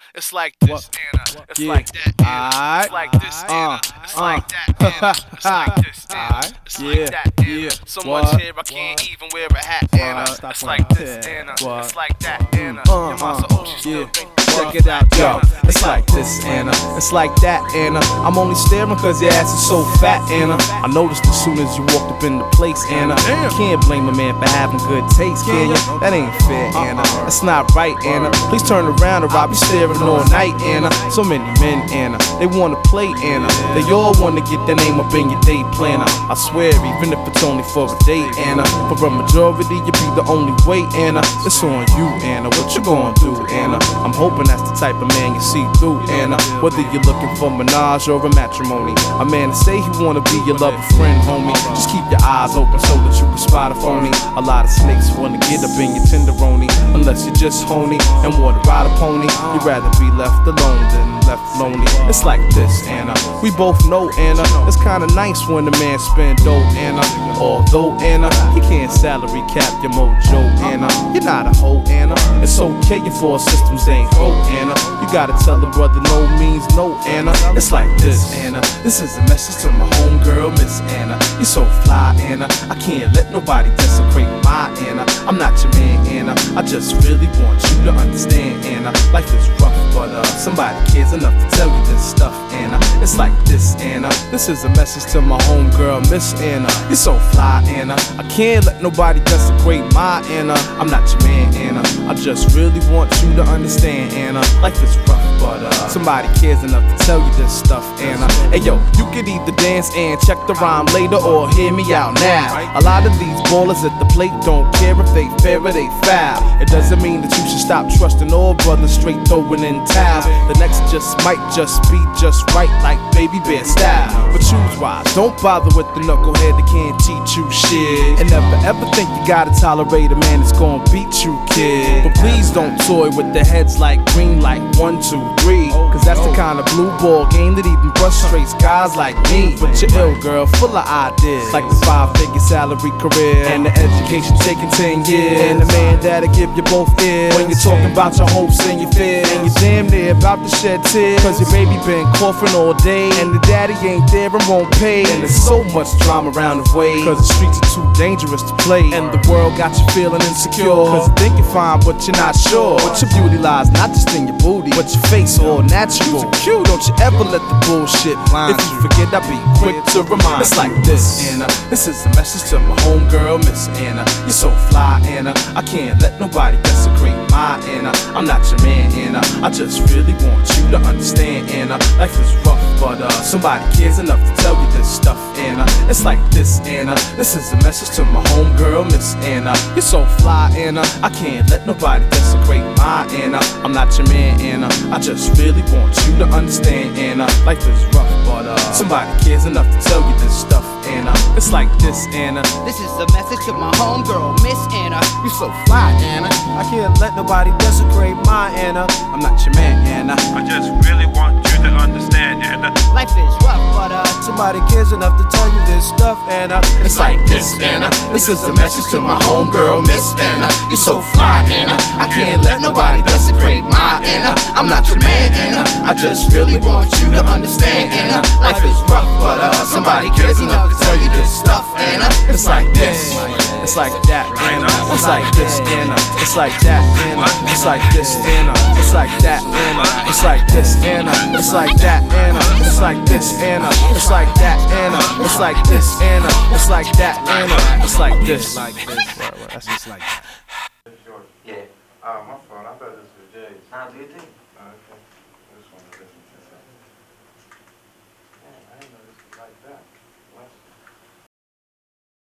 It's like this, Anna. It's like that, Anna. It's like this, Anna. It's like that, Anna. It's like this, Anna. It's like that, Anna. So much hair I can't even wear a hat, Anna. It's like this, Anna. It's like that, Anna. Your mama, oh, she still think. Check it out, yo. It's like this, Anna. It's like that, Anna. I'm only staring cause your ass is so fat, Anna. I noticed as soon as you walked up in the place, Anna. You can't blame a man for having good taste, can you? That ain't fair, Anna. That's not right, Anna. Please turn around or I'll be staring all night, Anna. So many men, Anna. They wanna play, Anna. They all wanna get their name up in your day planner. I swear, even if it's only for a day, Anna. For a majority, you be the only way, Anna. It's on you, Anna. What you gonna do, Anna? I'm hoping that's the type of man you see through, Anna. Whether you're looking for menage or a matrimony, a man to say he wanna be your lover friend, homie. Just keep your eyes open so that you can spot a phony. A lot of snakes wanna get up in your tenderoni, unless you're just honey and wanna ride a pony. You'd rather be left alone than left lonely. It's like this, Anna. We both know, Anna. It's kinda nice when a man spend dough, Anna. Although, Anna, he can't salary cap your mojo, Anna. You're not a hoe, Anna. It's okay if all systems ain't go, Anna. You gotta tell the brother no means no, Anna. It's like this, Anna. This is a message to my homegirl, Miss Anna. You're so fly, Anna. I can't let nobody desecrate my Anna. I'm not your man, Anna. I just really want you to understand, Anna. Life is rough, but somebody cares enough to tell you this stuff, Anna. It's like this, Anna. This is a message to my homegirl, Miss Anna. You're so fly, Anna. I can't let nobody desecrate my Anna. I'm not your man, Anna. I just really want you to understand, Anna. Life is rough, but somebody cares enough to tell you this stuff, Anna. Hey yo, you could either dance and check the rhyme later or hear me out now. A lot of these ballers at the plate don't care if they fair or they foul. It doesn't mean that you should stop trusting all brothers straight throwing in towels. The next just might just be just right, like Baby Bear style. But choose wise, don't bother with the knucklehead that can't teach you shit. And never ever think you gotta tolerate a man that's gonna beat you, kid. But please don't toy with the heads like green light 1, 2, 3. Cause that's the kind of blue ball game that even frustrates guys like me. But you're ill, girl, full of ideas, like the 5-figure salary career and the education taking 10 years. And the man that'll give you both ears when you're talking about your hopes and your fears. And you're damn near about to shed tears, cause your baby been coughing all day and the daddy ain't there and won't pay. And there's so much drama around the way, cause the streets are too dangerous to play. And the world got you feeling insecure, cause you think you're fine but you're not sure. But your beauty lies not just in your booty, but your face all natural. Cute, don't you ever let the bullshit blind you. If you forget, I'll be quick to remind. It's like this, Anna. This is a message to my homegirl, Miss Anna. You're so fly, Anna. I can't let nobody desecrate my Anna. I'm not your man, Anna. I just really want you to understand, Anna. Life is rough, but somebody cares enough to tell you this stuff, Anna. It's like this, Anna. This is a message to my homegirl, Miss Anna. You're so fly, Anna. I can't let nobody desecrate my Anna. I'm not your man, Anna. I just really want you to understand, Anna. Life is rough, but somebody cares enough to tell you this stuff, Anna. It's like this, Anna. This is a message to my homegirl, Miss Anna. You so fly, Anna. I can't let nobody desecrate my Anna. I'm not your man, Anna. I just really want you to understand, Anna. Life is rough, but somebody cares enough to tell you this stuff, Anna. It's like this, Anna. This is a message to my homegirl, Miss Anna. You're so fly, Anna. I can't let nobody desecrate my Anna. I'm not your man, Anna. I just really want you to understand, Anna. Life is rough, but somebody cares enough to tell you this stuff, Anna. It's like this. It's like that, Anna. It's like this, Anna. It's like that, Anna. It's like this, Anna. It's like that, Anna. It's like this, Anna. It's like that, Anna. It's like this, Anna. It's like that, Anna. It's like this, Anna. It's like that, Anna. It's like this. That's just like that. Yeah. Oh, my fault. I thought this was Jay's. Nah, do you think? Okay. I just wanted to listen to it.